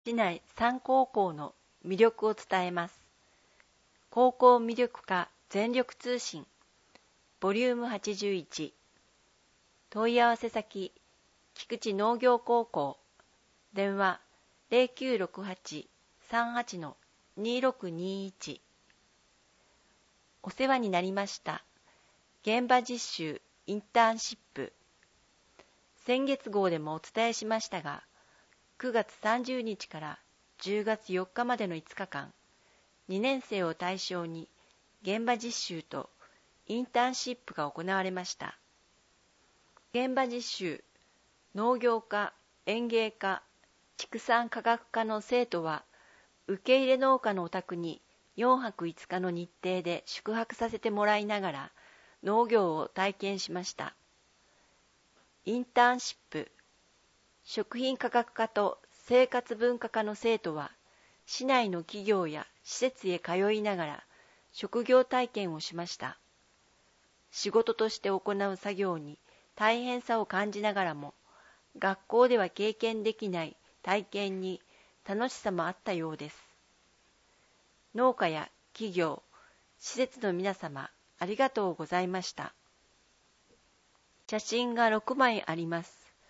市内3高校の魅力を伝えます。高校魅力課全力通信ボリューム81。問い合わせ先菊池農業高校、電話 0968-38-2621。お世話になりました。現場実習インターンシップ。先月号でもお伝えしましたが、9月30日から10月4日までの5日間、2年生を対象に現場実習とインターンシップが行われました。現場実習、農業科、園芸科、畜産科学科の生徒は、受け入れ農家のお宅に4泊5日の日程で宿泊させてもらいながら農業を体験しました。インターンシップ、食品科学科と生活文化科の生徒は、市内の企業や施設へ通いながら職業体験をしました。仕事として行う作業に大変さを感じながらも、学校では経験できない体験に楽しさもあったようです。農家や企業、施設の皆様、ありがとうございました。写真が6枚あります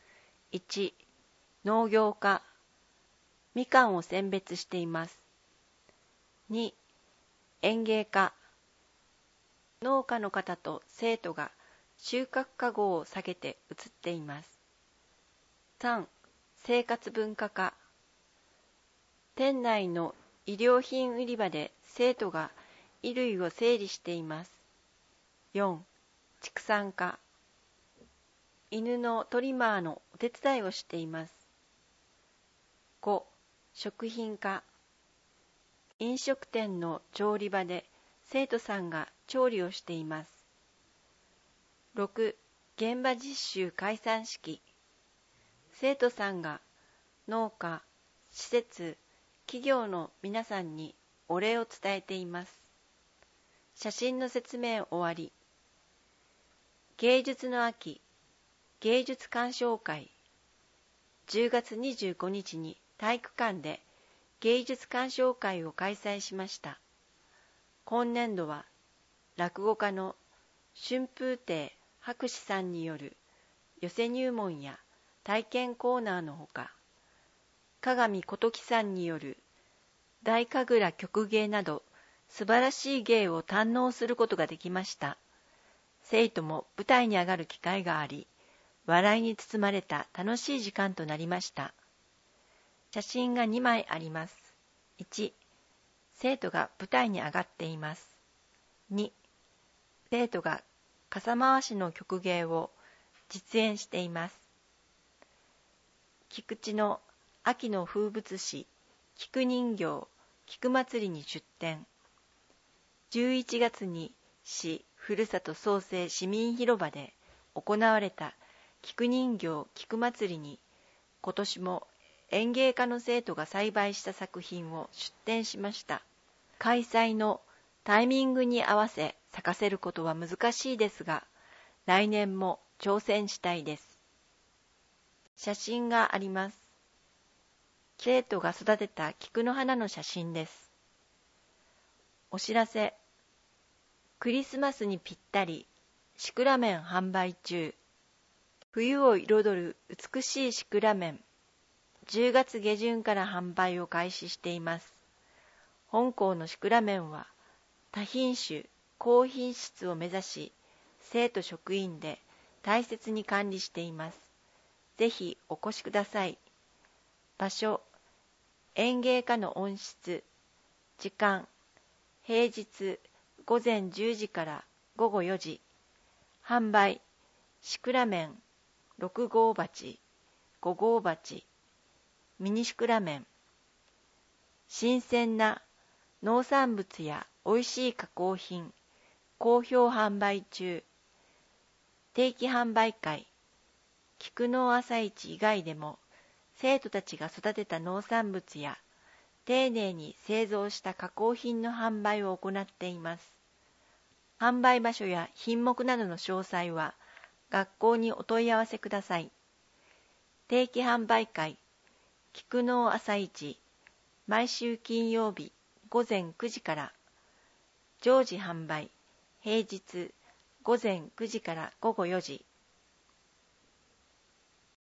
。1、農業科、みかんを選別しています。2、園芸科、農家の方と生徒が収穫かごを下げて写っています。3、生活文化科、店内の衣料品売り場で生徒が衣類を整理しています。4、畜産科、犬のトリマーのお手伝いをしています。5、食品科、飲食店の調理場で生徒さんが調理をしています。6、現場実習解散式、生徒さんが農家、施設、企業の皆さんにお礼を伝えています。写真の説明終わり。芸術の秋、芸術鑑賞会。10月25日に体育館で芸術鑑賞会を開催しました。今年度は落語家の春風亭博士さんによる寄せ入門や体験コーナーのほか、鏡琴樹さんによる大神楽曲芸など素晴らしい芸を堪能することができました。生徒も舞台に上がる機会があり、笑いに包まれた楽しい時間となりました。写真が2枚あります。1、生徒が舞台に上がっています。2、生徒が傘回しの曲芸を実演しています。菊池の秋の風物詩、菊人形、菊祭りに出展。11月に市ふるさと創生市民広場で行われた菊人形菊祭りに、今年も園芸科の生徒が栽培した作品を出展しました。開催のタイミングに合わせ咲かせることは難しいですが、来年も挑戦したいです。写真があります。生徒が育てた菊の花の写真です。お知らせ。クリスマスにぴったり、シクラメン販売中。冬を彩る美しいシクラメン。10月下旬から販売を開始しています。本校のシクラメンは多品種、高品質を目指し、生徒職員で大切に管理しています。ぜひお越しください。場所、園芸科の温室。時間、平日午前10時から午後4時。販売、シクラメン、6号鉢、5号鉢、ミニシクラメン。新鮮な農産物やおいしい加工品、好評販売中。定期販売会、菊農朝市以外でも、生徒たちが育てた農産物や、丁寧に製造した加工品の販売を行っています。販売場所や品目などの詳細は、学校にお問い合わせください。定期販売会、菊農朝市毎週金曜日午前9時から、常時販売、平日午前9時から午後4時、